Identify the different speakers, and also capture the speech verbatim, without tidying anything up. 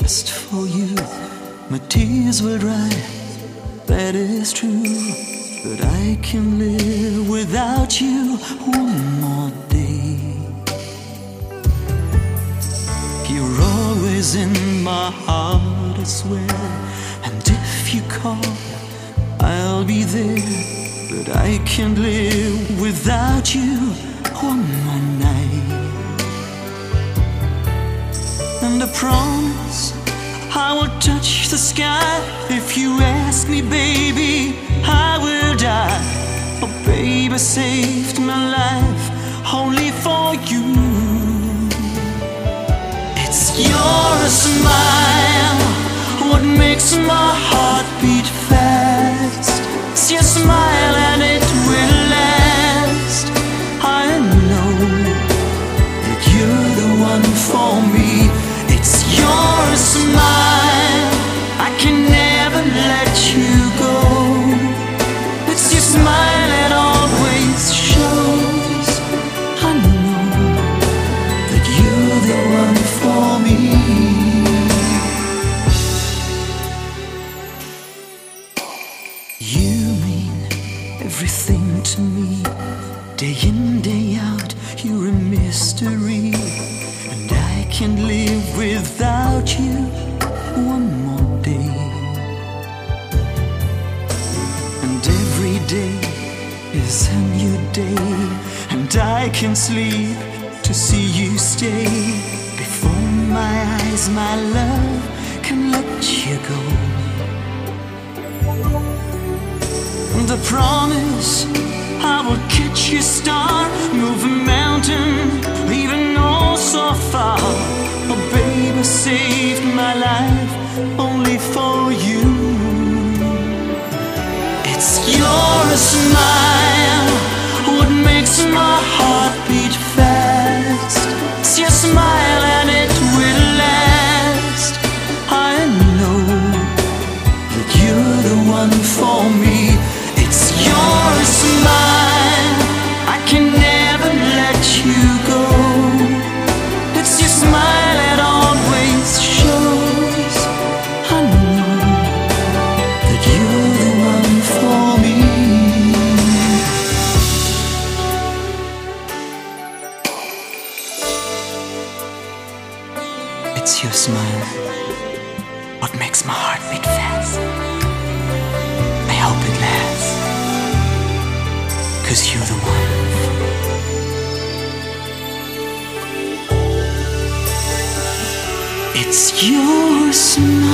Speaker 1: just for you. My tears will dry, that is true. But I can live without you one more day. You're always in my heart, I swear. And if you call, I'll be there. But I can't live without you one more night. And I promise I will touch the sky. If you ask me, baby, I will die. Oh, baby, saved my life only for you. It's your smile, what makes my heart beat fast. It's your smile and it will last. I know that you're the one for me. It's your smile, I can never let you go. It's your smile that always shows. I know that you're the one for me. You mean everything to me. Day in, day out, you're a mystery. And I can't live without you one more day. And every day is a new day. And I can sleep to see you stay. Before my eyes, my love, can let you go. And I promise I will catch your star, move a mountain, even oh so far. Oh, baby, saved my life only for you. It's your smile, what makes my heart beat fast. It's your smile and it will last. I know that you're the one for me. It's your smile, I can never let you go. It's your smile that always shows. I know that you're the one for me. It's your smile, what makes my heart beat fast. I hope it lasts, 'cause you're the one. It's your smile.